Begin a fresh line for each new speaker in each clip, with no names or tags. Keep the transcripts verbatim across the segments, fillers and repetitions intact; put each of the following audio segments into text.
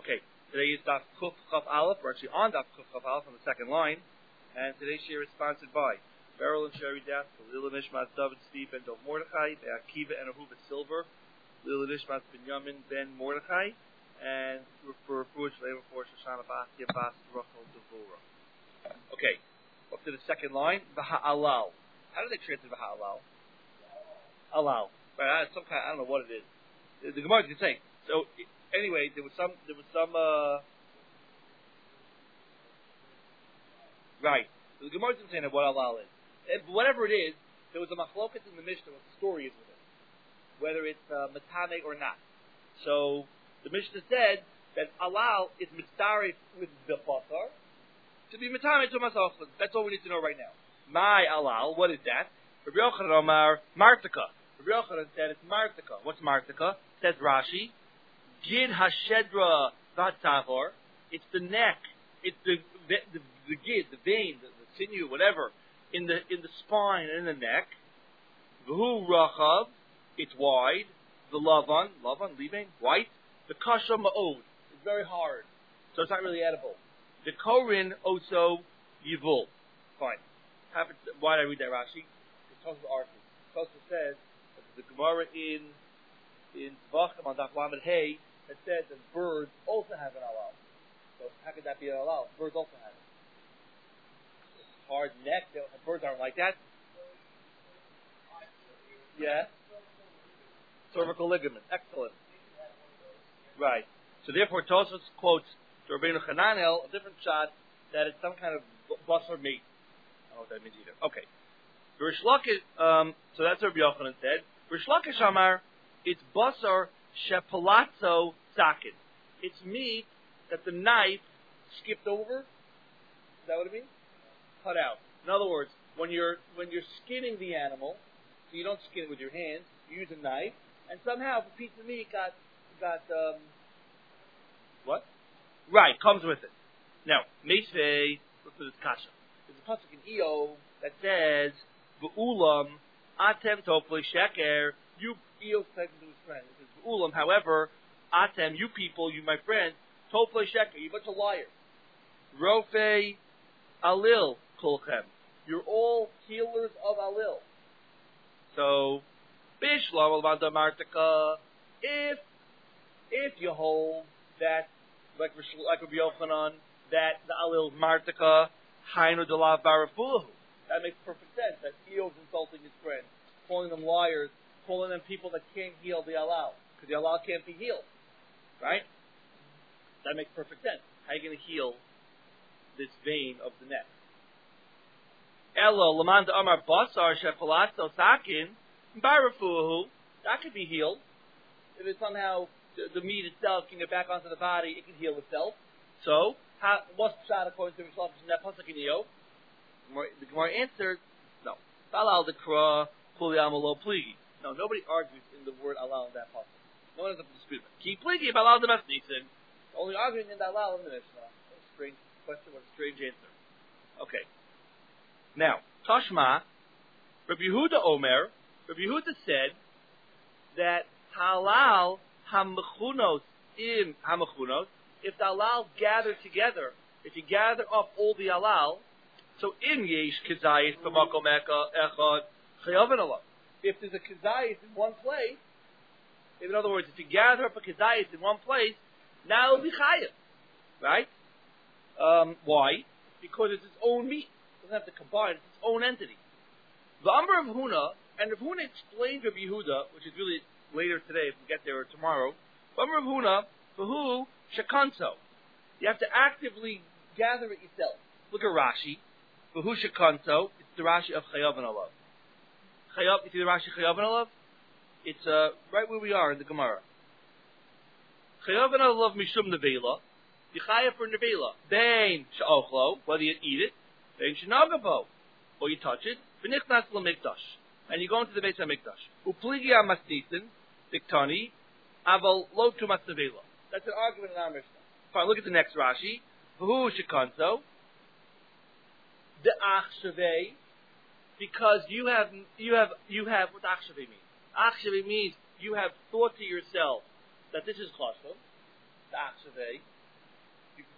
Okay, today is Daf Kuf Chaf Aleph. We're actually on Daf Kuf Chaf Aleph on the second line, and today's share is sponsored by Beryl and Sherry Death, Lila Nishmat, David, Steve, and Dov Mordechai, Akiva and Ahuva Silver, Lila Nishmat, Binyamin, Ben Mordechai, and for Fush Labor for Shoshana Batia Bas Rachel Devora. Okay, up to the second line, V'ha'alal. How do they translate V'ha'alal? Alal. Right, some kind. I don't know what it is. The, the Gemara can say. So anyway, there was some. There was some. Uh, right. So the Gemara isn't saying what alal is. It, whatever it is, there was a machloket in the Mishnah. What the story is with it, whether it's uh, matame or not. So the Mishnah said that alal is mitzaref with the basar to be matame to masachlan. That's all we need to know right now. My alal. What is that? Rabbi Yochanan Omar Martika. Rabbi Yochanan said it's Martika. What's Martika? Says Rashi. Gid hashedra vatavor. It's the neck. It's the the, the, the gid, the vein, the, the sinew, whatever, in the in the spine and in the neck. V'hu rachav. It's wide. The lavan, lavan, leaving white. The kasha ma'od. It's very hard, so it's not really edible. The korin also yivul. Fine. Why did I read that Rashi? Tosfos argues. Tosfos says that the Gemara in in Tvachim on Daf Lamed Hey that said that birds also have an alal. So how could that be an alal? Birds also have it. Hard neck. Birds aren't like that. Yeah. Cervical ligament. Excellent. Right. So therefore, Tosfos quotes the Rabbeinu Hananel, a different shot, that it's some kind of basar meat. I don't know what that means either. Okay. Rish Lakish, um, so that's what Rabbi Yochanan said. Rish Lakish Amar, it's basar shepalazzo sakin. It's meat that the knife skipped over. Is that what it means? Cut out. In other words, when you're when you're skinning the animal, so you don't skin it with your hands, you use a knife, and somehow a piece of meat got got um, what? Right, comes with it. Now, Meisvei, look for this kasha. There's a pasuk in Eo that says, V'ulam atem topli sheker. You, Eo's talking to his friend. It says V'ulam. However, atem, you people, you my friends, topli sheker. You bunch of liars. Rofe alil kulchem. You're all healers of alil. So, bishlam alvanda martika. If if you hold that, like like Rabbi Yochanan, that the alil martika hainu delav barafulahu. That makes perfect sense. That Eo's insulting his friends, calling them liars, calling them people that can't heal the alal, because the alal can't be healed, right? That makes perfect sense. How are you going to heal this vein of the neck? Elo lamanda amar basar shepalazzo sakin barafuhu. That could be healed if it's somehow the, the meat itself can get back onto the body. It can heal itself. So, how, what's the shot according to Rishlach in that pasuk in Eo? The Gemara answered, no. Balal dekra puli amalo pligi. No, nobody argues in the word alal in that pasuk. No one has a dispute. Ki pligi balal demasnisin. Only arguing in the alal in the Mishnah. What a strange question. What a strange answer. Okay. Now, Tashma, Rabbi Yehuda Omer. Rabbi Yehuda said that halal hamechunos im hamechunos. If the alal gather together, if you gather up all the alal. So in yesh kizayis b'makom echad chayavin alav. If there's a kizayis in one place, in other words, if you gather up a kizayis in one place, now it'll be chayav, right? Um, why? Because it's its own meat. It doesn't have to combine. It's its own entity. The Amar of Huna, and Rav Huna explained Rabbi Yehuda, which is really later today, if we get there or tomorrow. The Amar of Huna, v'hu shekanso. You have to actively gather it yourself. Look at Rashi. V'hu shekanso, it's the Rashi of Chayavin Alav. Chayav, you see the Rashi Chayavin Alav? It's uh, right where we are in the Gemara. Chayavin Alav mishum nevela. You chayav for nevela. Bein she'ochlo, whether you eat it. Bein she'nagavo, or you touch it. V'nichnas l'mikdash. And you go into the Beit HaMikdash. Upligi ha'masnisin, diktani, aval lo tumas nevela. That's an argument in our Mishnah. Fine, look at the next Rashi. V'hu shekanso. The achshavei, because you have you have you have what achshavei means. Achshavei means you have thought to yourself that this is chashov. The achshavei,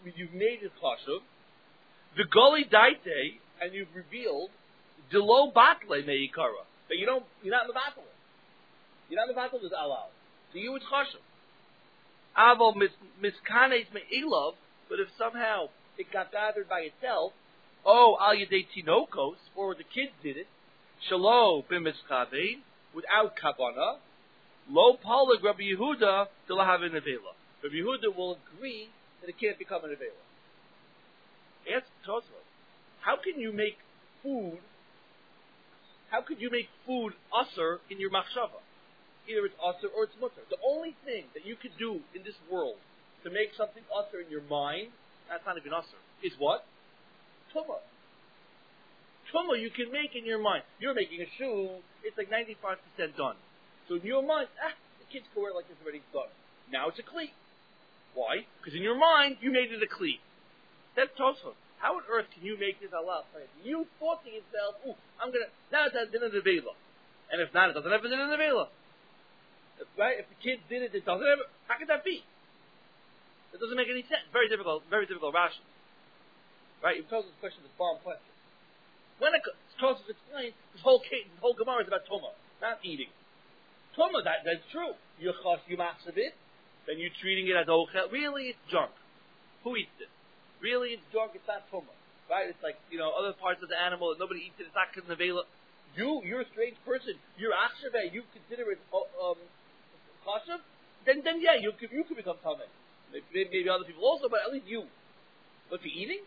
you've made it chashuv. The goli daite, and you've revealed delo batle meikara that you don't, you're not in the battle. You're not in the battle with alal. So you it's chashuv. Aval miskanes me'ilov, but if somehow it got gathered by itself, oh al yedei tinokos, or the kids did it, shalo b'miskavein, without kavana, lo palag Rabbi Yehuda to lahav in nevela. Rabbi Yehuda will agree that it can't become an nevela. Ask Tosfos, how can you make food? How could you make food usher in your machshava? Either it's usher or it's mutter. The only thing that you could do in this world to make something usher in your mind, that's not even usher, is what? Tumah. Tumah you can make in your mind. You're making a shoe, it's like ninety-five percent done. So in your mind, ah, the kids can wear it like it's already done. Now it's a cleat. Why? Because in your mind, you made it a cleat. That's Tosfos. How on earth can you make this Allah? You thought to yourself, ooh, I'm going to, now it has dinner nevela. And if not, it doesn't have a dinner nevela. Right? If the kids did it, it doesn't have, how could that be? It doesn't make any sense. Very difficult, very difficult ration. Right? It tells us the question is a bomb question. When it Tosfos explains, this whole case, this whole Gemara is about Tumah, not eating. Tumah, that, that's true. You chas, you machsav it, then you're treating it as ochel. Really, it's junk. Who eats it? Really, it's junk, it's not tumah. Right? It's like, you know, other parts of the animal that nobody eats it, it's not nevela. You, you're a strange person. You're achshaveh, you consider it um, chashav, then, then yeah, you could, you could become tameh. Maybe, maybe other people also, but at least you. But for eating?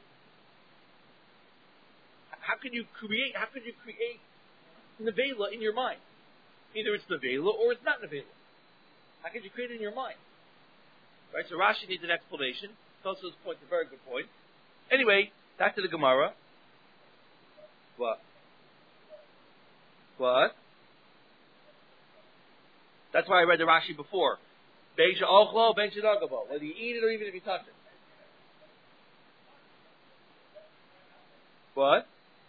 How can you create, how can you create nevela in your mind? Either it's nevela or it's not nevela. How can you create it in your mind? Right? So Rashi needs an explanation. Tosfos point a very good point. Anyway, back to the Gemara. What? What? That's why I read the Rashi before. Beisha ochlo, beisha dagabo. Whether you eat it or even if you touch it. What?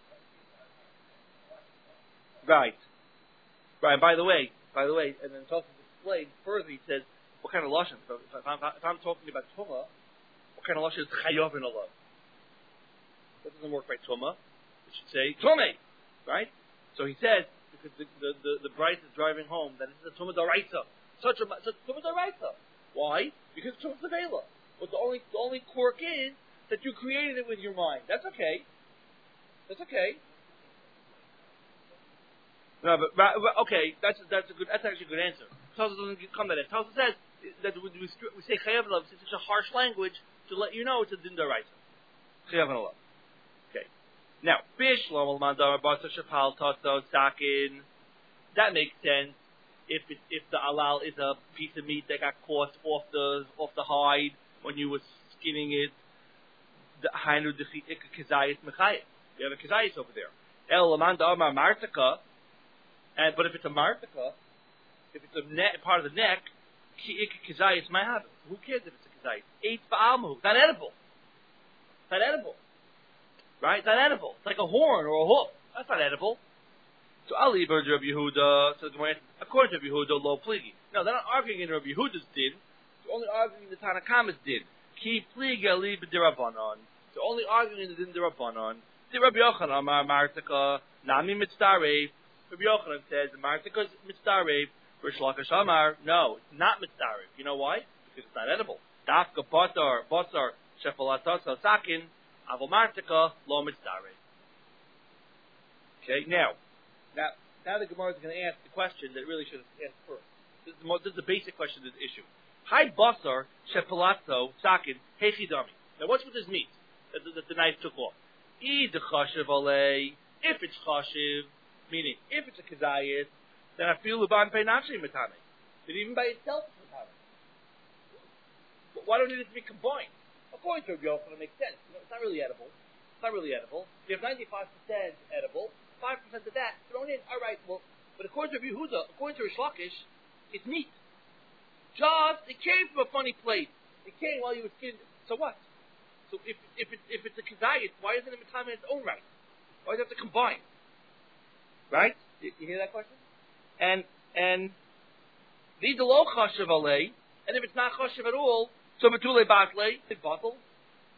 Right. Right. And by the way, by the way, and then Tosfos explained further. He says, what kind of lashon? If, if, I'm, if I'm talking about tumah, what kind of lashon is chayav in Allah? That doesn't work by tumah. It should say tumah, right? So he says because the the the, the bride is driving home that this is a tumah daraisa, such a such tumah daraisa. Why? Because tumah nevela. But the only the only quirk is that you created it with your mind. That's okay. That's okay. No, but okay, that's that's a good. That's actually a good answer. Tosfos doesn't come to that. Tosfos says that we, we, we say chayav in it's such a harsh language to let you know it's a din daraisa. Chayav in Allah. Okay. Now, fish lomal mandar basa shapal tato sakin. That makes sense if it, if the alal is a piece of meat that got caught off the off the hide when you were skinning it. The hainu dechik kizayis mechayis. You have a kizayis over there. El lamanda amar martika. And but if it's a martika, if it's a ne- part of the neck, ki kizayis might have it. Who cares if it's a kizayis? Eight ba'almu. It's not edible. It's not edible. Right? It's not edible. It's like a horn or a hoof. That's not edible. So Ali Bird Rabbi Yehuda, so according to Rabbi Yehuda, lo pligi. No, they're not arguing in Rabbi Yehuda's din. They're only arguing in the Tanakama's din. Ki pligi ali b'dirabanon. They're only arguing in the din dirabanon. The Rabbi Yochanan Amar Martika Nami Mitzdarei. Rabbi Yochanan says the Martika is Mitzdarei. Rish Lakish Amar, no, it's not Mitzdarei. You know why? Because it's not edible. Dafka Batar Batar Shefalatatza Sakin Aval Martika Lo Mitzdarei. Okay, now. Now, now the Gemara is going to ask the question that it really should have asked first. This is, the most, this is the basic question of this issue. Hi basar shepalazzo sakin hechidami. Now, what's with this meat that the, that the knife took off? If it's chashiv, meaning if it's a kazayis, then I feel luban pei nafshe matame. But even by itself, it's matame. But why don't it need to be combined? According to Rabbi Yochanan, it makes sense. You know, it's not really edible. It's not really edible. You have ninety-five percent edible. Five percent of that thrown in. All right. Well, but according to Rabbi Yehuda, according to Rish Lakish, it's meat. Just it came from a funny place. It came while you were skinned. So what? So if if it, if it's a kazayit, why isn't it matame in its own right? Why does it have to combine? Right? You, you hear that question? And and the lo chashav alei, and if it's not chashav at all, so betule batle, it's bottle.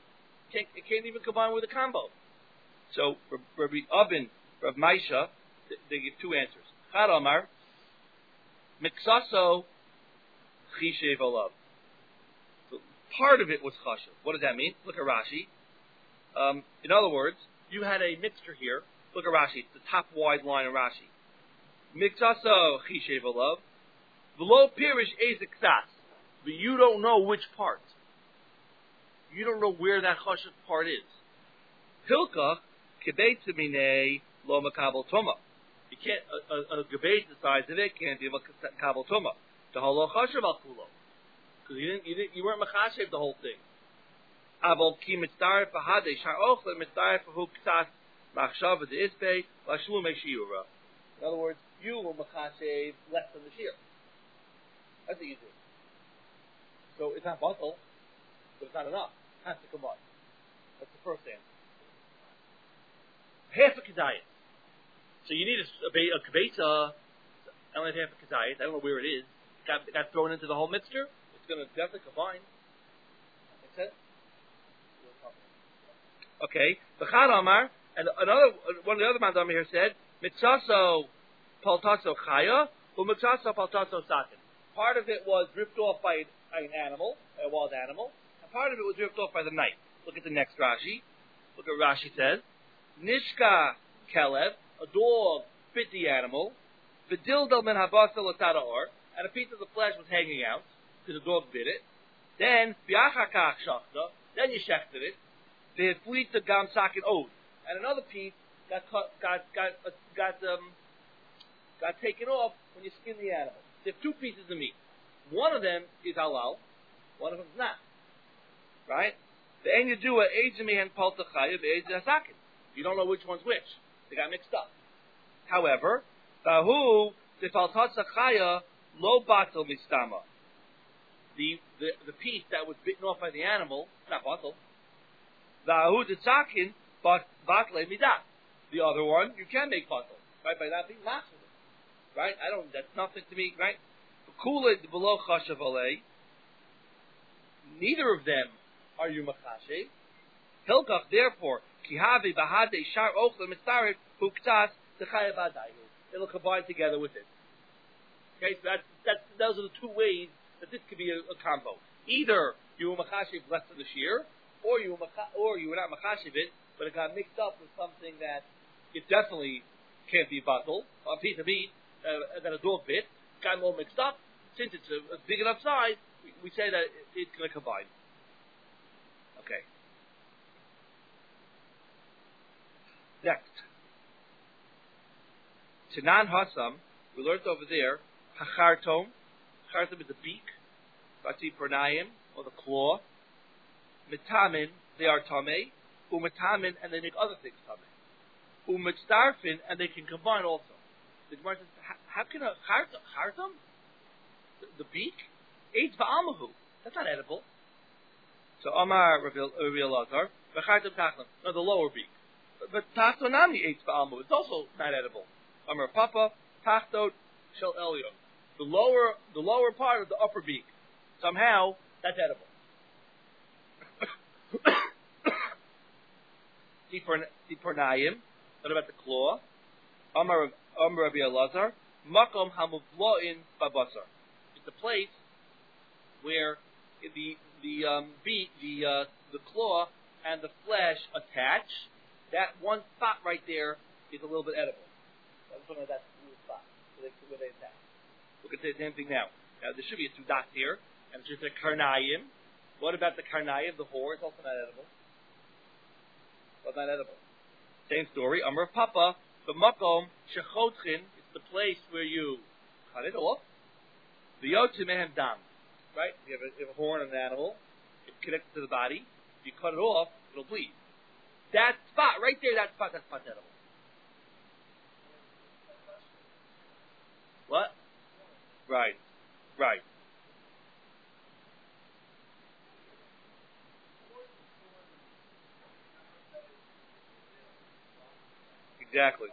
Can't, it can't even combine with a combo. So Rabbi Abin, Rabbi Maisha, they give two answers. Chad Amar, Miksaso Chishev Olav. So part of it was chashav. What does that mean? Look at Rashi. Um, in other words, you had a mixture here. Look at Rashi. It's the top wide line of Rashi. Miksaso Chishev Olav. V'lo pirish ezik sas. But you don't know which part. You don't know where that chashav part is. Hilkach kebeitzimine lo makabel tuma. You can't a, a, a gebeit the size of it can't be a kabel tuma. The halo chashav al kulo because you didn't you didn't you weren't machashev the whole thing. Avol ki mitzaref v'hadei shar ochle mitzaref v'hu k'sas machshav v'deisbei l'shlu me'shiura. In other words, you will machashev less than the shear. That's what you do. So it's not batal, but it's not enough. It has to combine. That's the first answer. Half a kedayis. So you need a, a, a kibetza, only half a kedayis. I don't know where it is. Got, got thrown into the whole mixture. It's going to definitely combine. Make sense? Okay. B'chad Amar, and another one of the other mandam here said, Mitzaso paltaso chaya, or Mitzaso paltaso sakin. Part of it was ripped off by an animal, a wild animal, and part of it was ripped off by the knife. Look at the next Rashi. Look at Rashi says, Nishka kelev, a dog bit the animal, v'dildal min habasa l'tada or, and a piece of the flesh was hanging out, because the dog bit it. Then, v'achakach shachta, then you shechted it, v'heflita gam sakin od, and another piece got cut, got, got, uh, got, um, got taken off when you skin the animal. There are two pieces of meat. One of them is halal, one of them is not. Right? The en yedua ejimihen paltachaya v'ejim hasakin. You don't know which one's which. They got mixed up. However, Bahu the Faltatzachaya lo batal mistama. The the the piece that was bitten off by the animal, not batal. Bahu the tzakin batle midah. The other one you can make batal, right? By that being master. Right? I don't. That's nothing to me, right? Kulid below chashav alei. Neither of them are you machashev. Hilkach therefore. Kihavi bahade shar ochle mitzaref huktas techayah badayu. It'll combine together with it. Okay, so that's, that's, those are the two ways that this could be a, a combo. Either you were machashiv less than the shear, or you were macha, or you were not machashiv it, but it got mixed up with something that it definitely can't be batal, a piece of meat uh, that a dog bit, got all mixed up. Since it's a, a big enough size, we, we say that it, it's going to combine. Okay. Next, Tanan Hasam, we learned over there, Hachartom. Hachartom is the beak, Bati Pernayim, or the claw. Mitamin, they are Tameh. Umitamin, and they make other things Tameh. Umitzdarfin, and they can combine also. The Gemara says, how can a Hachartom, the, the beak, Eitz Ba'amahu, that's not edible. So Amar Rabbi Elazar, Hachartom Tachlam, no, the lower beak. But Tachtonami eats ba'almu. It's also not edible. Amar Papa, Tachtot Shel Elyon. The lower, the lower part of the upper beak. Somehow, that's edible. Tipornayim. What about the claw? Amar Amar Rabbi Elazar. Makom hamuvloin babasar. It's a place where the the um, beak, the uh, the claw, and the flesh attach. That one spot right there is a little bit edible. That's one of that little spot where they, where they attach. We can say the same thing now. Now there should be a two dots here, and it's just a karnayim. What about the karnayim, the whore? It's also not edible. It's not edible. Same story. Amar Papa, the makom shechotchin. It's the place where you cut it off. The yotzim dam. Right? You have, a, you have a horn of an animal. It's connected to the body. If you cut it off, it'll bleed. That spot, right there, that spot, that spot's edible. What? Right. Right. Exactly.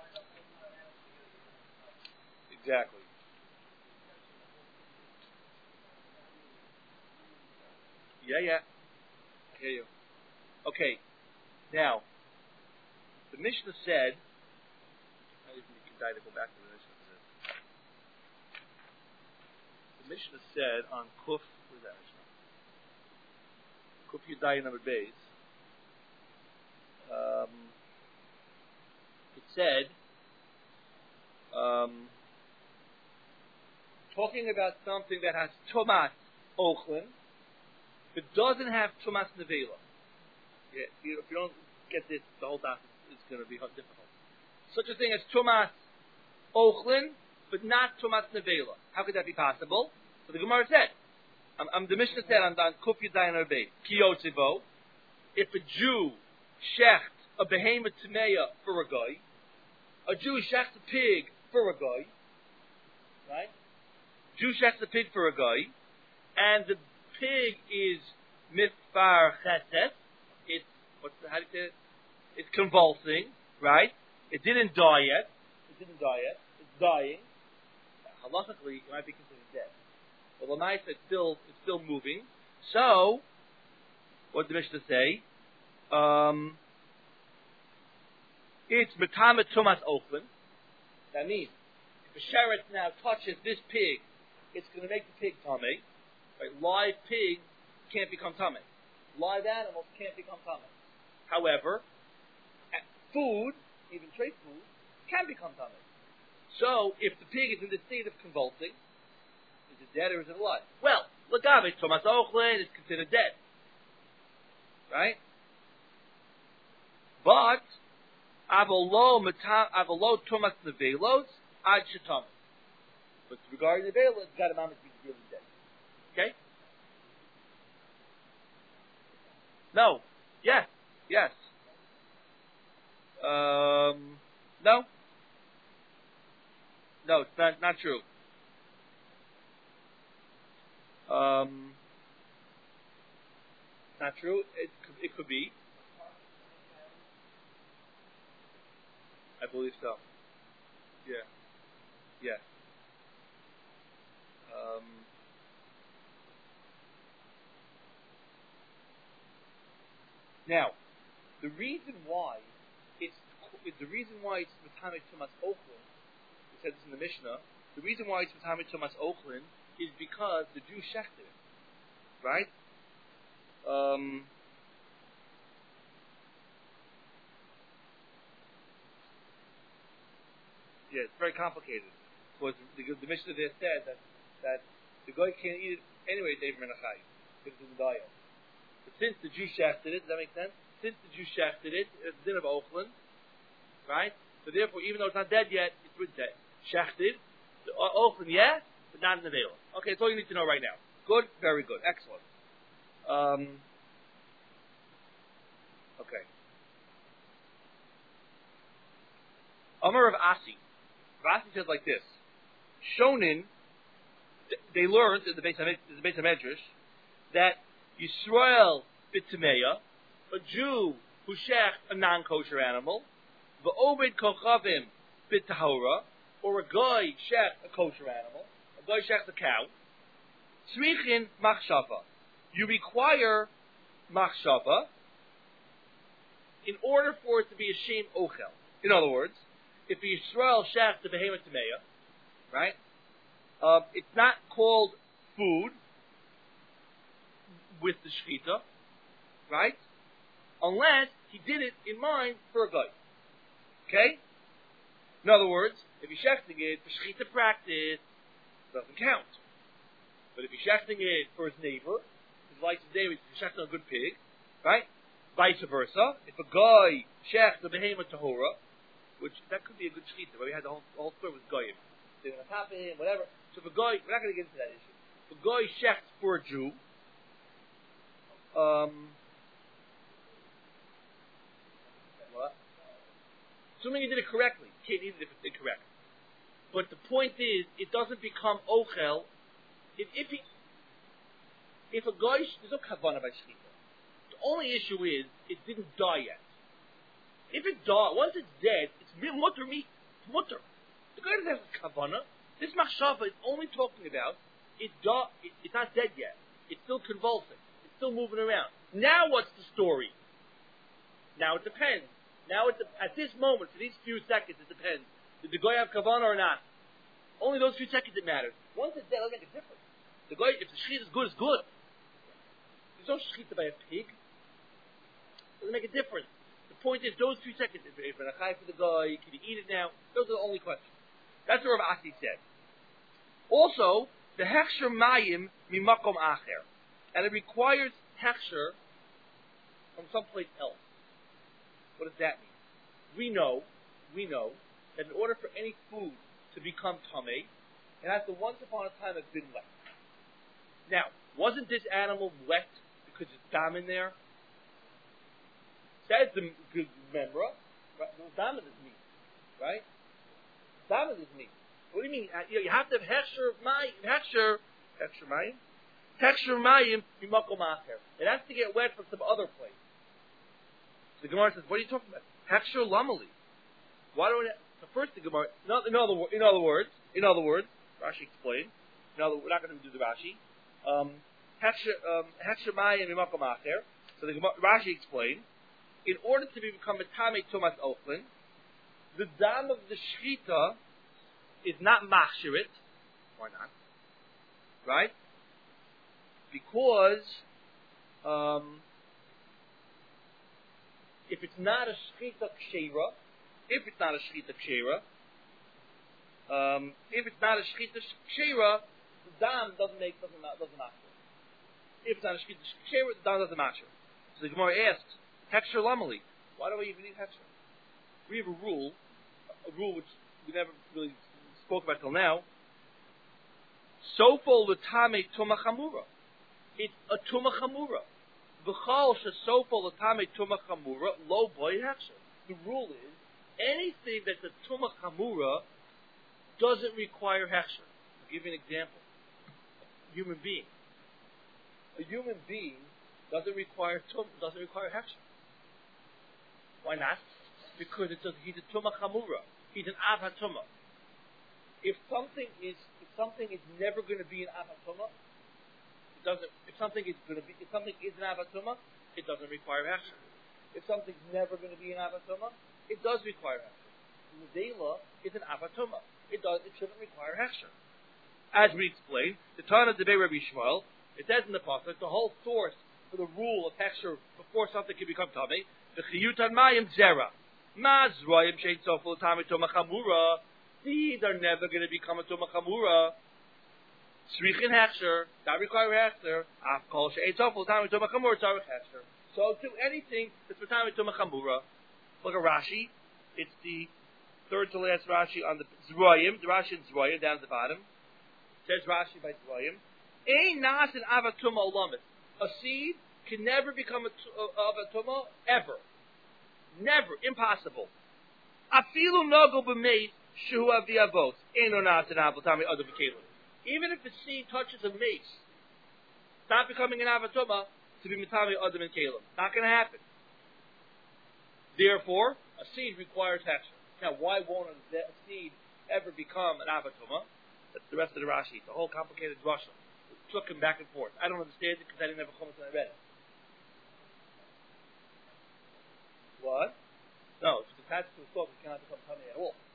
Exactly. Yeah, yeah. I hear you. Okay, now, the Mishnah said, I think you can die to go back to the Mishnah. The Mishnah said on Kuf, where's that Mishnah? Kuf Yudai number base. Um, it said, um, talking about something that has Tumas Ochlin, but doesn't have Tumas Nevela. Yeah, if, you, if you don't get this, the whole daf is, is going to be difficult. Such a thing as Tumas Ochlin, but not Tumas Nevela. How could that be possible? So the Gemara said, um, um, the Mishnah said on, on Kuf Yudai number base, Kiyotzivo, if a Jew shecht a behemoth tameya for a guy, a Jew shechts a pig for a guy, right? Jew shechts a pig for a guy, and the pig is mitfar chesed. It's what's the, how do you say it? It's convulsing, right? It didn't die yet. It didn't die yet. It's dying. Halachically, it might be considered dead. But the knife is still it's still moving. So, what did the Mishnah say? Um, it's metamet tumas open. That means if a sheret now touches this pig, it's going to make the pig tummy. Right? Live pig can't become tummy. Live animals can't become tummy. However, food, even trade food, can become tummy. So, if the pig is in the state of convulsing, is it dead or is it alive? Well, Lagave, Tumas Ochlin is considered dead. Right? But, Avolo Tumas Nevelos, Ad Shetam. But regarding the Nevelos, it's got a moment to be really dead. Okay? No. Yes. Yes. Um, no. No, it's not, not true. Um, not true. It could, it could be. I believe so. Yeah. Yeah. Um, now, the reason why it's the reason why it's Metamet Tumas Ochlin, we said this in the Mishnah. The reason why it's Metamet Tumas Ochlin is because the Jew shechted it, right? Um, yeah, it's very complicated. Because the, the Mishnah there said that that the guy can't eat it anyway, David Menachai, because it's in the diet. But since the Jew shechted it, does that make sense? Since the Jew shechted it, it's din of Ochlin, right? So therefore, even though it's not dead yet, it's with dead. Shechted, Ochlin, yeah, but not in the veil. Okay, that's all you need to know right now. Good, very good, excellent. Um, okay. Amar of Asi. Asi says like this: Shonin, they learned in the Beis Hamedrash that Yisrael b'Tameya, a Jew who shech a non-kosher animal, v'obed kochavim b'Tahora, or a guy shech a kosher animal, a guy shech a cow. Tzrichin machshava. You require machshava in order for it to be a shem ochel. In other words, if the Yisrael shech the behemoth tameya, right? Uh, it's not called food with the shechita, right? Unless he did it in mind for a guy. Okay? In other words, if he's shechting it for shechita practice, it doesn't count. But if he's shechting it for his neighbor, his license neighbor, he's shechting a good pig, right? Vice versa, if a guy shechts the behemoth tahora, which that could be a good shechita, but we had the whole, the whole story with goyim. They're going to tap him, whatever. So if a guy, we're not going to get into that issue. If a guy shechts for a Jew, um, what? Assuming he did it correctly, you can't eat it if it's incorrect. But the point is, it doesn't become ochel. If, if he, if a guy, there's no kavanah by shechita. The only issue is, it didn't die yet. If it died, once it's dead, it's mutter meat. It's mutter. The guy doesn't have kavanah. This machshava is only talking about it, di- it. It's not dead yet. It's still convulsing. It's still moving around. Now, what's the story? Now it depends. Now it de- at this moment, for these few seconds, it depends. Did the guy have kavanah or not? Only those few seconds it matters. Once it's dead, it'll make a difference. The guy, if the shechit is good, it's good. There's no shechit by a pig. It doesn't make a difference. The point is, those few seconds, if it's a chai for the guy, can you eat it now? Those are the only questions. That's what Rav Asi said. Also, the hechsher mayim mimakom acher, and it requires hechsher from someplace else. What does that mean? We know, we know that in order for any food to become tamei, it has to once upon a time have been wet. Now, wasn't this animal wet because it's dam in there? Says the good memra, right? No, dam is meat, right? Dam is meat. What do you mean? You have to have hechsher mayim, hechsher, hechsher mayim, hechsher mayim mimakom acher. It has to get wet from some other place. The Gemara says, "What are you talking about? Hechsher lamali? Why don't we?" So first, the Gemara, in other, in other, in other words, in other words, Rashi explained. In other, we're not going to do the Rashi. Um, hechsher mayim mimakom acher. So the Gemara, Rashi explained. In order to become a tamei tumas ochlin, the dam of the shechita is not machshirit. Why not? Right? Because um, if it's not a shechita kshera, if it's not a shechita kshera, um, if it's not a shechita kshera, the dam doesn't make doesn't doesn't machshir. If it's not a shechita kshera, the dam doesn't machshir. So the Gemara asks, hechsher lamali, why do we even need hechsher? We have a rule, a rule which we never really spoke about till now. Sofol l'tamei tuma chamura. It's a tuma chamura. V'chal shesofol l'tamei tuma chamura lo boy hechsher. The rule is anything that's a tuma chamura doesn't require hechsher. I'll give you an example. A human being. A human being doesn't require tum, doesn't require hechsher. Why not? Because it does, he's a tuma chamura. He's an av hatuma. If something is if something is never going to be an av hatuma, it doesn't. If something is going to be if something is an av hatuma, it doesn't require hechsher. If something's never going to be an av hatuma, it does require hechsher. Nevela is an av hatuma. It does. It shouldn't require hechsher. As we explained, the Tana Debei Rabbi Shmuel, it says in the pasuk the whole source for the rule of hechsher before something can become tamei. The chiyutan mayim zera. Mazroyim shein sofol tamei tuma chamura. Seeds are never going to become a tuma chamura. Srichin hechsher. That requires hechsher. Af kol shein sofol tamei tuma chamura tzarich hechsher. So to anything that's for tamei tuma chamura. Look at Rashi. It's the third to last Rashi on the Zroyim. The Rashi in Zroyim down at the bottom. Says Rashi by Zroyim. Ein nas in avatuma olamis. A seed can never become a avatuma ever. Never. Impossible. Afilu nogo b'meis shehu avi avos. Eino nas in avatami other b'kelim. Even if the seed touches a mace, it's not becoming an avatuma to be mitami other than kelim. Not going to happen. Therefore, a seed requires hechsher. Now, why won't a seed ever become an avatuma? That's the rest of the Rashi. It's a whole complicated drasha. It took him back and forth. I don't understand it because I didn't have a chumah when I read it. What? No, if it's attached to a stalk, it cannot become tamei at all.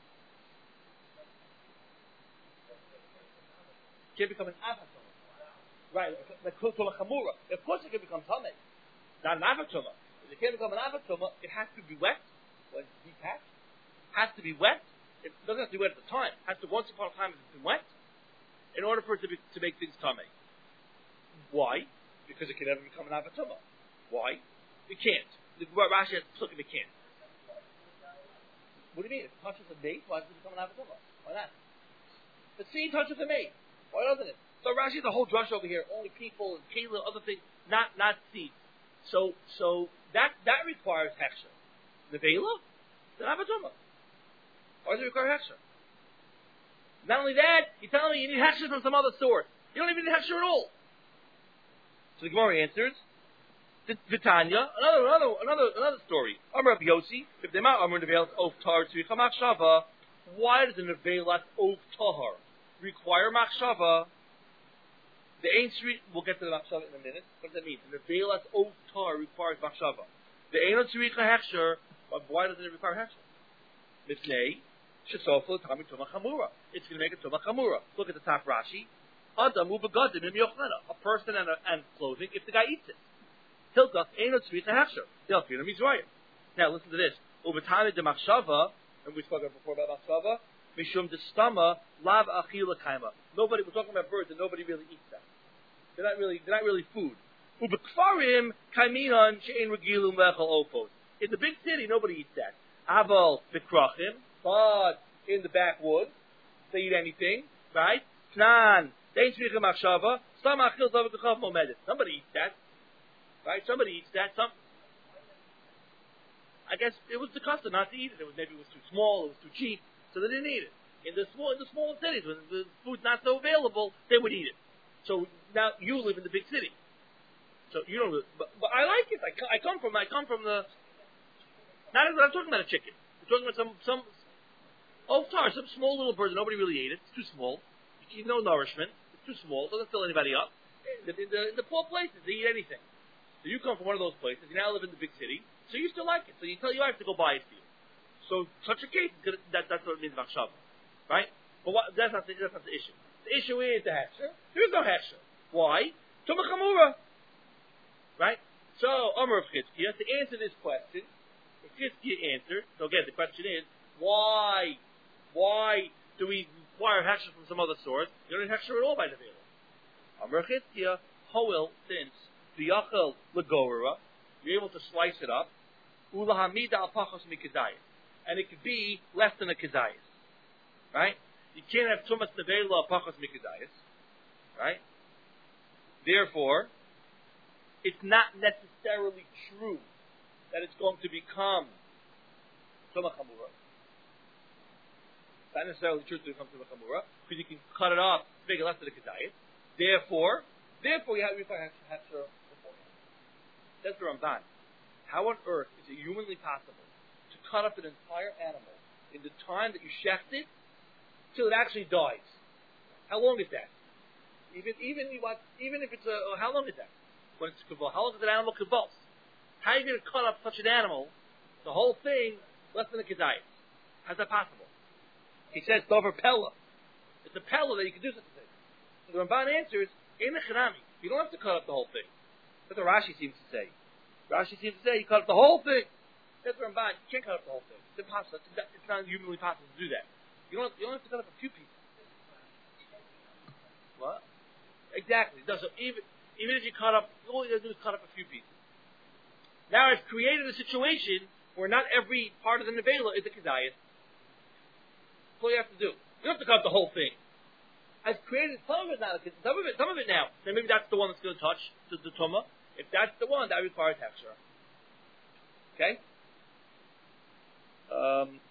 It can't become an avatuma. Right, like tuma chamura. Of course it can become tamei. Not an avatuma. If it can't become an avatuma, it has to be wet when it's detached. Has to be wet. It doesn't have to be wet at the time. It has to once upon a time it's been wet in order for it to be, to make things tamei. Why? Because it can never become an avatuma. Why? It can't. The Rashi has to look at it can't. What do you mean? If it touches a mate, why does it become an avatuma? Why not? The seed touches a mate. Why doesn't it? So Rashi has a whole drush over here. Only people and keilah, other things, not not seeds. So so that that requires hechsher. Nevela, it's an avatuma. Why does it require hechsher? Not only that, you tell me you need hechsher from some other source. You don't even need hechsher at all. So the Gemara answers, Vitanya, another another another another story. Amar Rabbi Yossi, if they might Amar Nevelas Of Tahar Tzricha Machshava, why does the Nevelas Of Tahar require Machshava? The Ein Street, we'll get to the Machshava in a minute. What does that mean? The Nevelas Of Tahar requires Machshava. The Eino Tzricha Hechsher, why doesn't it require Hechsher? Mifnei, Shesofel Tami Tuma Chamura. It's going to make a Tuma Chamura. Look at the top Rashi. Adam Ubegadim Im Yochlena. A person and, a, and clothing if the guy eats it. Hilchach Eino Tzricha Hechsher. Delphina Mizrayim. Now listen to this. Ubetani de Machshava, and we spoke before about Machshava, Mishum de Stama, Lav Achila Kaima. Nobody, we're talking about birds and nobody really eats them. They're not really, they're not really food. Ubekfarim Kaiminan Shein Regilum Lechel Opos. In the big city, nobody eats that. Aval Bekrachim, but in the backwoods, they eat anything, right? Tnan, Dein Tzricha Machshava, Stam Achil David Kechav Momedet. Somebody eats that, right? Somebody eats that. Some. I guess it was the custom not to eat it. It was maybe it was too small, it was too cheap, so they didn't eat it. In the small, in the smaller cities, when the food's not so available, they would eat it. So now you live in the big city, so you don't. But, but I like it. I, I come from. I come from the. Not I'm talking about a chicken. I'm talking about some some. Oh, sorry, some small little bird that nobody really ate it. It's too small. You no nourishment. It's too small. It doesn't fill anybody up. In the, in the, in the poor places, they eat anything. So you come from one of those places. You now live in the big city, so you still like it. So you tell you I have to go buy it for you. So such a case, that, that's what it means machshava, right? But what, that's not the, that's not the issue. The issue is the hechsher. There is no hechsher. Why? Tuma chamura, right? So Amar of Chizkiah, to answer this question, if Chizkiah answered. So again, the question is why? Why do we require hechsher from some other source? You don't need hechsher at all by the Vela. Amar of Chizkiah, hoil since v'yachel legorura, you're able to slice it up. Ulahamida al pachos mikadayis. And it could be less than a kedayis, right? You can't have tumas nevela pachos mikadayis, right? Therefore, it's not necessarily true that it's going to become tumah chamura. It's not necessarily true to become tumah chamura because you can cut it off, make it less than a kedayis. Therefore, therefore you have to have hechsher beforehand. That's the Ramban. How on earth is it humanly possible to cut up an entire animal in the time that you shecht it till it actually dies? How long is that? Even even you want, even if it's a oh, how long is that? When it's convulsed, how long is an animal convulsed? How are you going to cut up such an animal, the whole thing, less than a kedayis? How's that possible? He says dover pella. It's a pella that you can do such a thing. So the Ramban answers in the Chanami. You don't have to cut up the whole thing. That's what Rashi seems to say. Rashi seems to say you cut up the whole thing. That's the Ramban. You can't cut up the whole thing. It's impossible. It's, it's not humanly possible to do that. You don't. You don't have to cut up a few pieces. What? Exactly. No, so even even if you cut up, all you have to do is cut up a few pieces. Now I've created a situation where not every part of the nevela is a kedayis. That's all you have to do. You don't have to cut up the whole thing. I've created some of it now. Some of it. Some of it now. So maybe that's the one that's going to touch the, the tumah. If that's the one, that requires hechsher. Okay? Um,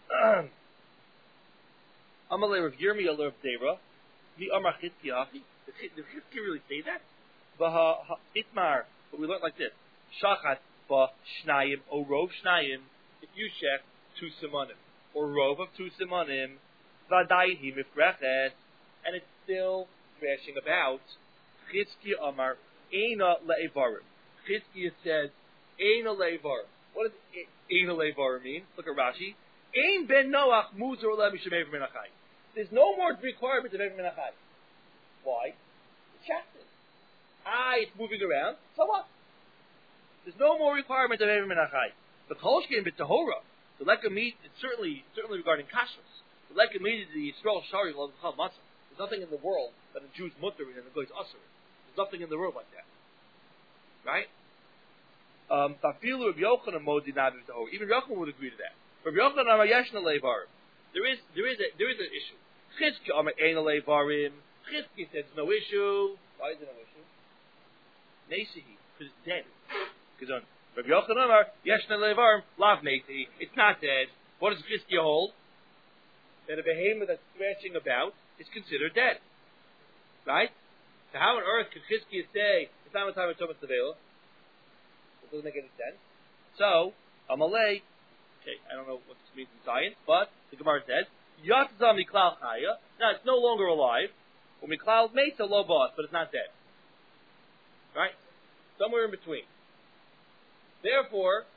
Amalei Rav Yirmi Alav Deira, Mi Amar Chizkiah. Did Chizkiah really say that? V'ha Itmar. But we learned like this: Shachat ba Shnayim or Rov Shnayim. If you check two simanim or Rov of two simanim, V'adayin hi mifrechet, and it's still thrashing about. Chizkiah Amar Eina le'evarim. Chizkiah says Eina le'evarim. What does Eina le'evarim mean? Look at Rashi. Ein ben Noach muzar le mishamev menachai. There's no more requirement of ever menachai. Why? It's shafted. Ah, it's moving around. So what? There's no more requirement of ever menachai. The kolshkin bit tahora. The lekka meat is certainly certainly regarding kashrus. The lekka meat is the Yisrael shari of the matzah. There's nothing in the world that a Jew's mutter and a guy's usher. There's nothing in the world like that. Right? Um, Tafilu Rabbi Yochanan modi nabi tahora. Even Yochanan would agree to that. Rabbi Yochanan amar yeshna leivarim. There is there is a there is an issue. Chizkiah amar eina leivarim. Chizkiah says no issue. Why is it no issue? Nesihi, because it's dead. Because on Rabbi Yochanan amar yeshna leivarim lav nesihi. It's not dead. What does Chizkiah hold? That a behemoth that's thrashing about is considered dead. Right? So how on earth could Chizkiah say it's not a time of Thomas Tavela? It doesn't make any sense. So Amalei. Okay, I don't know what this means in science, but the Gemara says, Yatzah miklal chaya. Now it's no longer alive. Or miklal mesa lo bas, but it's not dead. Right? Somewhere in between. Therefore,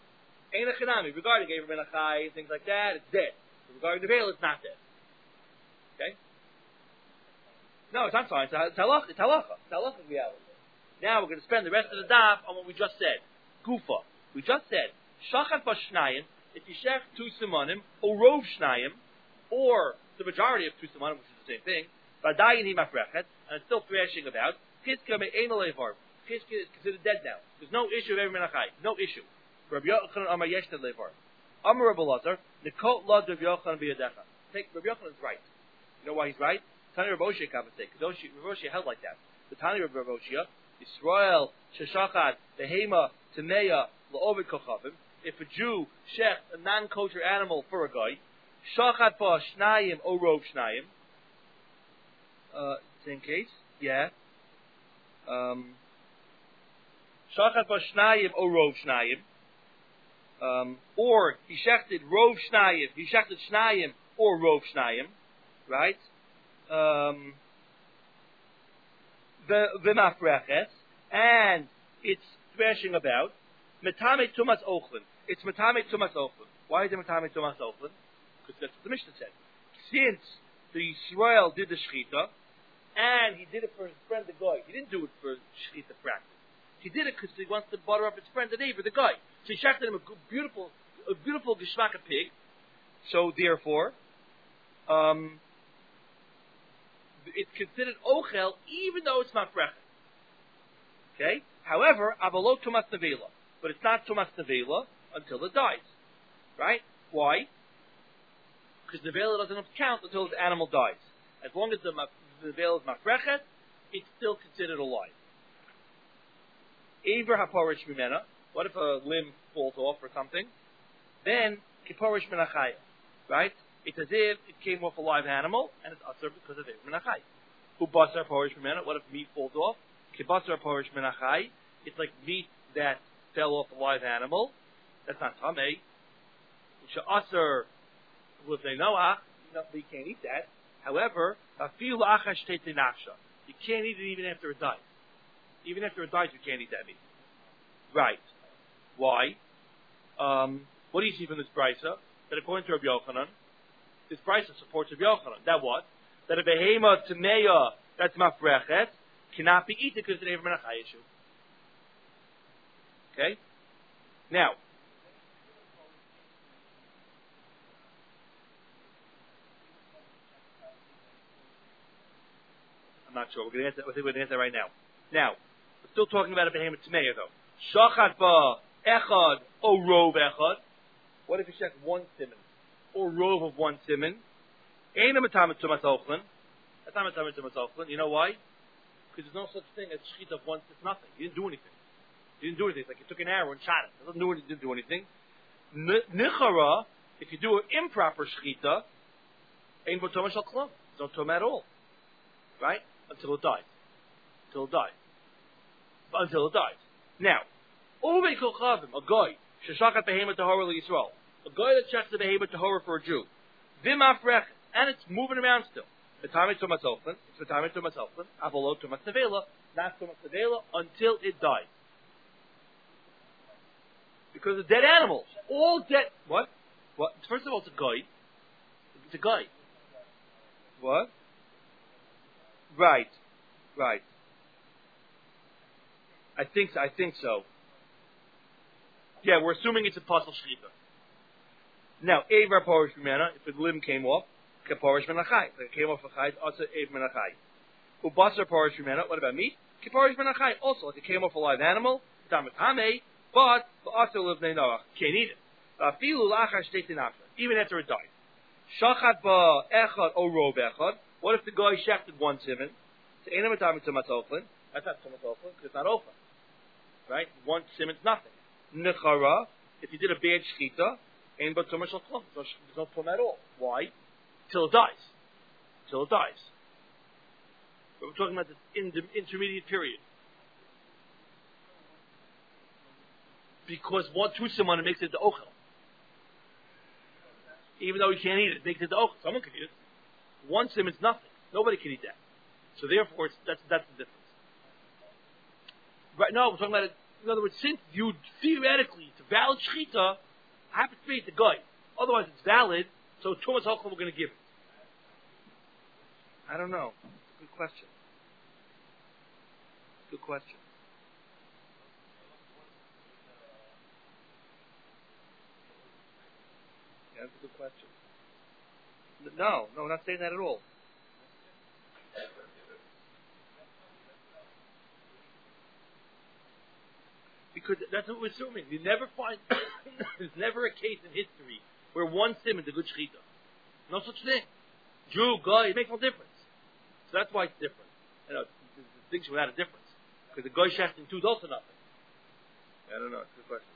Ein a chinami. Regarding Aver ben Achai and things like that, it's dead. But regarding the veil, it's not dead. Okay? No, it's not fine. It's halacha. It's halacha. It's halacha reality. Now we're going to spend the rest of the daf on what we just said. Gufa. We just said, Shachat Bashnayim, if you shech two simonim, or rov shnayim, or the majority of two simonim, which is the same thing, Vadayin hi mafrechet, and it's still thrashing about, Chizka me'ena levar. Chizka is considered dead now. There's no issue of every menachai. No issue. Rabbi Yochanan Amar Yeshna levar. Amar Rabbi Lazar, Nikot lad Rabbi Yochanan biyadecha. Take Rabbi Yochanan is right. You know why he's right? Tani Rabbi Oshia Kabbasei. Because Rabbi Oshia held like that. The Tani Rabbi Oshia, Yisrael, Sheshachad, Behema, Tameya, La'ovid Kochavim. If a Jew shech a non-kosher animal for a guy, Shachat ba Shnayim o Rov Shnayim. Uh, same case, yeah. Um, Shachat ba Shnayim o Rov Shnayim. Um, or he shechted Rov Shnayim, he shechted Shnayim or Rov Shnayim, right? Um, the V'mafreches, and it's thrashing about Metame Tumas Ochlin. It's Metame Tumas Ochlin. Why is it Metame Tumas Ochlin? Because that's what the Mishnah said. Since the Yisrael did the Shechita, and he did it for his friend the guy, he didn't do it for Shechita practice. He did it because he wants to butter up his friend the neighbor, the guy. So he shechted him a good, beautiful, a beautiful Geshmaka pig. So therefore, um, it's considered Ochel, even though it's Mafrechet. Okay? However, Avalo Tumas Nevela. But it's not Tumas Nevela until it dies. Right? Why? Because the Nevela doesn't count until the animal dies. As long as the, the Nevela is Mafrechet, it's still considered alive. Aver haporish mimena. What if a limb falls off or something? Then kiporish menachai, right? It's as if it came off a live animal and it's usher because of it menachai. Ubasar haporish mimena. What if meat falls off? Kibasar haporish menachai. It's like meat that fell off a live animal. That's not tamei. Usher with a noach. You can't eat that. However, afilu achash teitei nafsha. You can't eat it even after it dies. Even after it dies, you can't eat that meat. Right. Why? Um, what do you see from this brisa? That according to Rabbi Yochanan, this brisa supports Rabbi Yochanan. That what? That a behema tameya that's mafrechet cannot be eaten because it's an Aver Menachai issue. Okay? Now, I'm not sure. We're going to answer, I think we're going to answer right now. Now, we're still talking about a behemoth tameya though. Shachat ba echad o rov echad. What if you check one simon or rov of one simon? Ain't a matamet tumas ochlin. That's not matamet tumas ochlin. You know why? Because there's no such thing as shechita of one. It's nothing. You didn't do anything. You didn't do anything. It's like you took an arrow and shot it. It doesn't do, it didn't do anything. Nichara, if you do an improper shechita, ain't but tumas shal klum. There's no tum at all, right? Until it dies. Until it dies. Until it dies. Now, Uvei Kochavim, a guy, Sheshachat Behemoth Tahora Yisrael, a guy that checks the Behemoth Tahora for a Jew, Vimafrech, and it's moving around still. The time it's Tumas Ochlin, it's the time it's Tumas Ochlin, Avalo Tumas Nevela, not Tumas Nevela until it dies. Because of dead animals, all dead. What? What? First of all, it's a guy. It's a guy. What? Right. Right. I think so. I think so. Yeah, we're assuming it's a puzzle shechita. Now, Aver porish mimena, if the limb came off, kaporish menachai. If it came off a chai, also Aver menachai. Ubasar porish mimena, what about meat? Kaporish menachai. Also, if it came off a live animal, damatame, but also livnei noach, can't eat it. Afilu lachar shteitin after, even after it died. Shachat ba echad o rov echad. What if the guy shechted one simon? To enam atame tumas ochlin. That's not tumas ochlin because it's not open. Right? One simon's nothing. Nechara, if you did a bad shechita, ain't but tumas shal klum. There's no tum at all. Why? Till it dies. Till it dies. But we're talking about this in the intermediate period. Because one two simon makes it the ochel. Even though you can't eat it, it makes it the ochel. Someone can eat it. One simon's nothing. Nobody can eat that. So therefore, it's, that's that's the difference. Right? No, we're talking about it. In other words, since you theoretically it's a valid shechita, happens to be the guy. Otherwise, it's valid. So Tumas Hochel, we're going to give it. I don't know. Good question. Good question. Yeah, that's a good question. No, no, we're not saying that at all. Because that's what we're assuming. You never find, there's never a case in history where one sim is a good shechita. No such thing. Jew, guy, it makes no difference. So that's why it's different. You know, it's a distinction without a difference. Because the guy shechting two is also nothing. I don't know, it's a good question.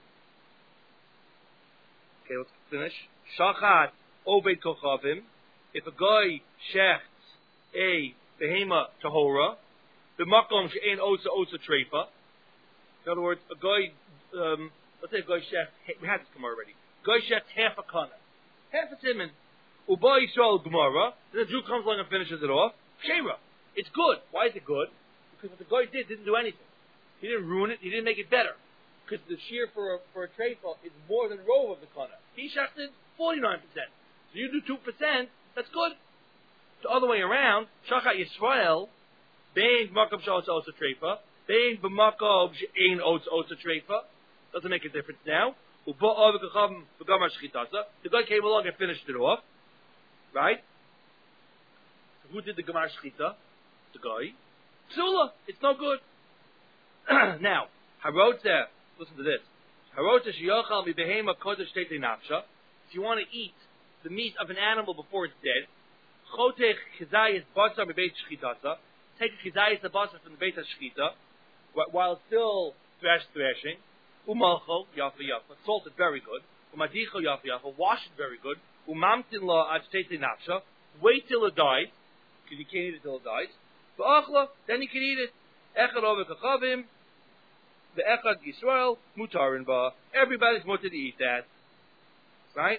Okay, let's finish. Shachat obed kochavim. If a guy shechts a behema tahora, the makom she'en osa osa treifa. In other words, a guy, um, let's say a guy shechts, we had this Gemara already. Guy shechts half a kana, half a siman. Uba Yisrael Gemara. Then the Jew comes along and finishes it off. Shera. It's good. Why is it good? Because what the guy did didn't do anything. He didn't ruin it. He didn't make it better. Because the shear for a, for a treifa is more than rove of the kana. He shechted forty-nine percent. So you do two percent, that's good. The other way around, Shachat Yisrael, bein b'makom sh'os osa treifa, bein b'makom she'ein osa treifa, doesn't make a difference now. Uba ov kachavim v'gamar shchitasa. The guy came along and finished it off. Right? So who did the gamar shchita? The guy. Psula. It's no good. Now, haroteh, listen to this. Haroteh sheyochal mi behema kodesh teitei nafsha. If you want to eat the meat of an animal before it's dead, chotech chizayis basar mi beit shchitasa. Take a chizayis basar from the beit shchita while it's still thrash thrashing. Umalcho yafa yafa. Salt it very good. Umadicho yafa yafa. Wash it very good. Umamtin la ad teitei nafsha. Wait till it dies, because you can't eat it till it dies. V'achla, then you can eat it. Echad over kachavim. The echad Yisrael mutarin ba. Everybody's mutter to eat that, right?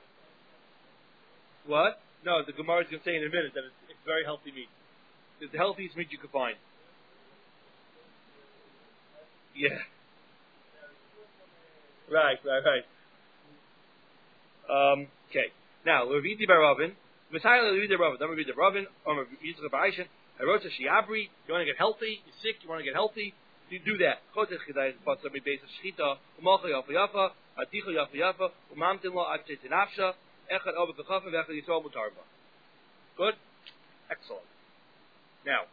What? No, the Gemara is going to say in a minute that it's, it's very healthy meat. It's the healthiest meat you can find. Yeah. Right, right, right. Um, okay. Now, Leviti Baravin. Messiah Leviti Baravin. Then Leviti Baravin. Or Yitzchak Ba'aishin. Harota Shiabri. You want to get healthy. You're sick. You want to get healthy. You do that. Chotech Chidai Patzah Bebeis Shchita. Umalcha Yafa Yafa. Aticha Yafa Yafa. Umamtin Lo Ad Nafsha. Echad Oba Kachafim. Echad Yisrael Mutarba. Good? Excellent. Now.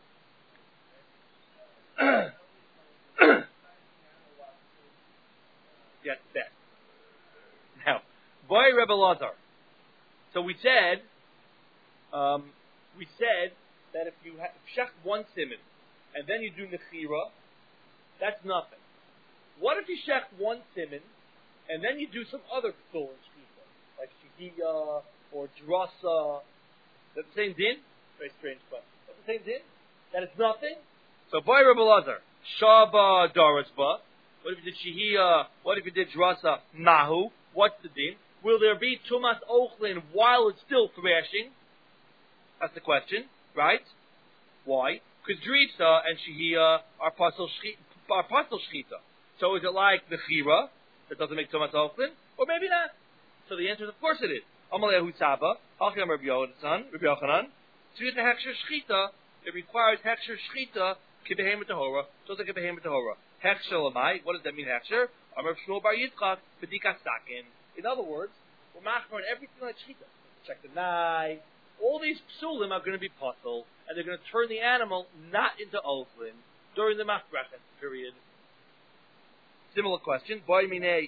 Yes, that. Now, boy Rebbe Lazar. So we said, um, we said that if you ha- shech one siman and then you do nechira, that's nothing. What if you shech one siman and then you do some other psul in shkita, like shihiyah or drasa? Is that the same din? Very strange question. Is that the same din? That it's nothing? So boy Rebbe Lazar, shaba darasba. What if you did shihiyah? What if you did drasa nahu? What's the din? Will there be tumas ochlin while it's still thrashing? That's the question, right? Why? Because drisa and shihiyah are pasal shchita. So is it like the chira that doesn't make tumas ochlin, or maybe not? So the answer is, of course, it is. Amalehu saba, hacham Rabbi Yochanan, Rabbi Yochanan. Tzvita hechsher shchita. It requires hechsher shchita kibehem tahora, just like kibehem tahora. Hechsher lamai. What does that mean? Hechsher. Amar Shmuel Bar Yitzchak b'dikas sakin. In other words, we're machmer on everything like shchita. Check the knife. All these psulim are going to be puzzle, and they're going to turn the animal not into ochlin during the machbrachas period. Similar question. Boy minei.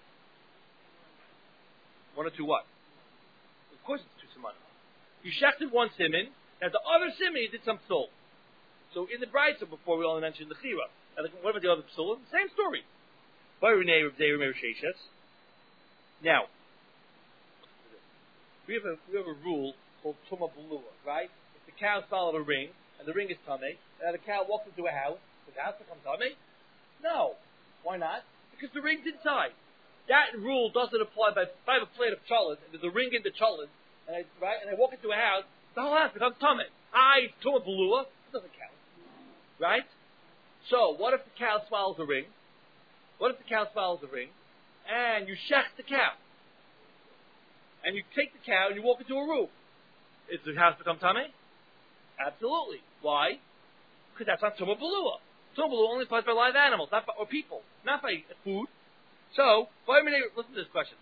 One or two what? Of course it's two siman. You shechted one siman, and the other siman you did some psul. So in the brayso before we only mentioned the chira. And what about the other psulim? Same story. Boy minei Rebdei Rebdei Sheshes. Now, we have a we have a rule called Tuma Belua, right? If the cow swallowed a ring, and the ring is tummy, and the cow walks into a house, does the house become tummy? No. Why not? Because the ring's inside. That rule doesn't apply by, if I have a plate of cholent, and there's a ring in the cholent, and I, right, and I walk into a house, the whole house becomes tummy. I, Tuma Belua, it doesn't count. Right? So, what if the cow swallows a ring? What if the cow swallows a ring? and you shech the cow, and you take the cow and you walk into a roof, is the house become tamei? Absolutely. Why? Because that's not tumah balua. Tumah balua only applies by live animals, not by, or people, not by food. So, listen to this question.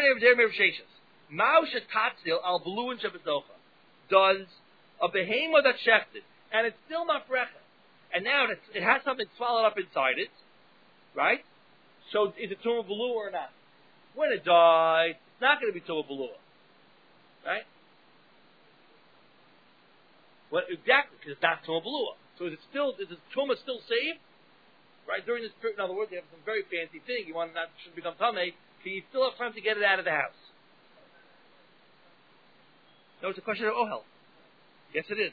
Does a behemoth that's shechted, and it's still not brecha, and now it's, it has something swallowed up inside it, right? So is it tumah balua or not? When it dies, it's not going to be tumah balua, right? Well, exactly, because it's not tumah balua. So is it still, is the tumah still saved? Right, during this period, in other words, they have some very fancy thing. You want it not to become tamei, so you still have time to get it out of the house. No, it's a question of ohel. Yes, it is.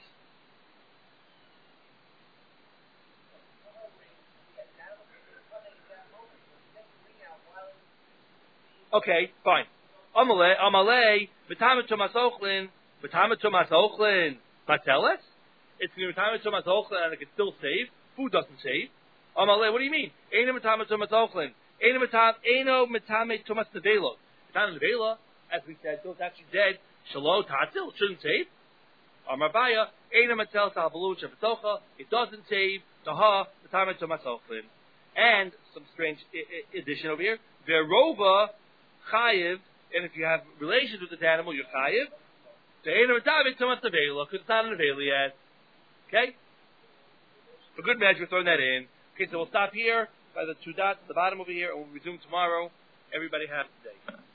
Okay, fine. Amale, amale, v'tamet tumas ochlin, v'tamet tumas ochlin, bateles? It's going to be v'tamet tumas ochlin and it can still save. Food doesn't save. Amale, what do you mean? Eino v'tamet tumas ochlin. Eino v'tamet tumas nevela. V'tamet nevela, as we said, so it's actually dead. Shalom tatzil, it shouldn't save. Amarbaya, eino matel talbalu shevatocha, it doesn't save. Taha, v'tamet tumas ochlin. And some strange I- I- addition over here. Verova chayiv, and if you have relations with this animal, you're chayiv. Eino v'tamet tumas nevela, because it's not an nevela yet. Okay? For good measure, we're throwing that in. Okay, so we'll stop here by the two dots at the bottom over here, and we'll resume tomorrow. Everybody have a good day.